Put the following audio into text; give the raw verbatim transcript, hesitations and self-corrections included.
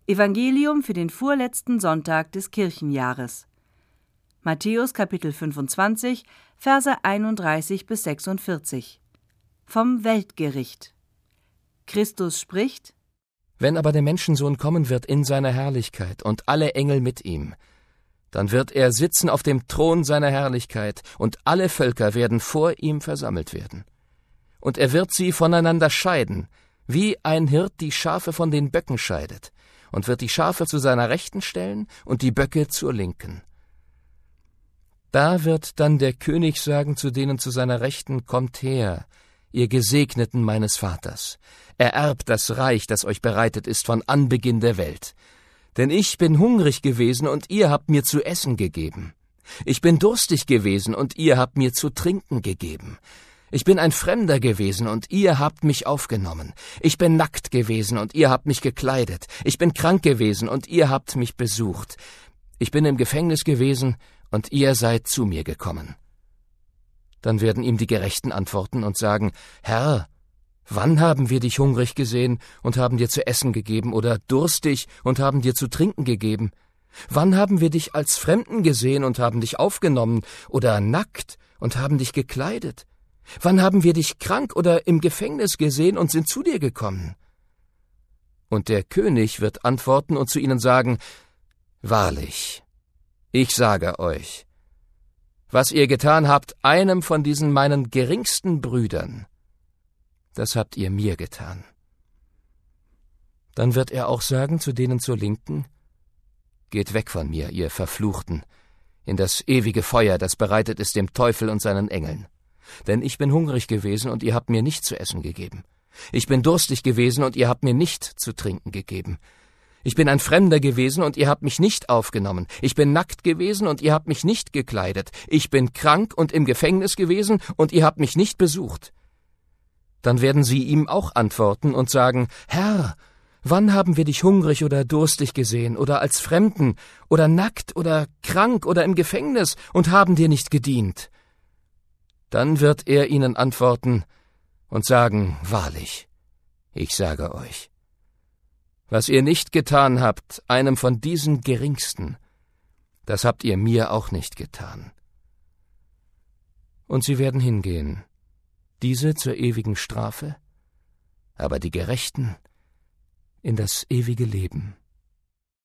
Evangelium für den vorletzten Sonntag des Kirchenjahres. Matthäus Kapitel fünfundzwanzig, Verse einunddreißig bis sechsundvierzig. Vom Weltgericht. Christus spricht: Wenn aber der Menschensohn kommen wird in seiner Herrlichkeit und alle Engel mit ihm, dann wird er sitzen auf dem Thron seiner Herrlichkeit, und alle Völker werden vor ihm versammelt werden. Und er wird sie voneinander scheiden, wie ein Hirt die Schafe von den Böcken scheidet, und wird die Schafe zu seiner Rechten stellen und die Böcke zur Linken. Da wird dann der König sagen zu denen zu seiner Rechten: Kommt her, ihr Gesegneten meines Vaters, ererbt das Reich, das euch bereitet ist von Anbeginn der Welt. Denn ich bin hungrig gewesen, und ihr habt mir zu essen gegeben. Ich bin durstig gewesen, und ihr habt mir zu trinken gegeben. Ich bin ein Fremder gewesen, und ihr habt mich aufgenommen. Ich bin nackt gewesen, und ihr habt mich gekleidet. Ich bin krank gewesen, und ihr habt mich besucht. Ich bin im Gefängnis gewesen, und ihr seid zu mir gekommen. Dann werden ihm die Gerechten antworten und sagen: Herr, wann haben wir dich hungrig gesehen und haben dir zu essen gegeben, oder durstig und haben dir zu trinken gegeben? Wann haben wir dich als Fremden gesehen und haben dich aufgenommen, oder nackt und haben dich gekleidet? Wann haben wir dich krank oder im Gefängnis gesehen und sind zu dir gekommen? Und der König wird antworten und zu ihnen sagen: Wahrlich, ich sage euch, was ihr getan habt einem von diesen meinen geringsten Brüdern, das habt ihr mir getan. Dann wird er auch sagen zu denen zur Linken: Geht weg von mir, ihr Verfluchten, in das ewige Feuer, das bereitet ist dem Teufel und seinen Engeln. Denn ich bin hungrig gewesen, und ihr habt mir nicht zu essen gegeben. Ich bin durstig gewesen, und ihr habt mir nicht zu trinken gegeben. Ich bin ein Fremder gewesen, und ihr habt mich nicht aufgenommen. Ich bin nackt gewesen, und ihr habt mich nicht gekleidet. Ich bin krank und im Gefängnis gewesen, und ihr habt mich nicht besucht. Dann werden sie ihm auch antworten und sagen: Herr, wann haben wir dich hungrig oder durstig gesehen, oder als Fremden, oder nackt, oder krank, oder im Gefängnis, und haben dir nicht gedient? Dann wird er ihnen antworten und sagen: Wahrlich, ich sage euch, was ihr nicht getan habt einem von diesen Geringsten, das habt ihr mir auch nicht getan. Und sie werden hingehen, diese zur ewigen Strafe, aber die Gerechten in das ewige Leben.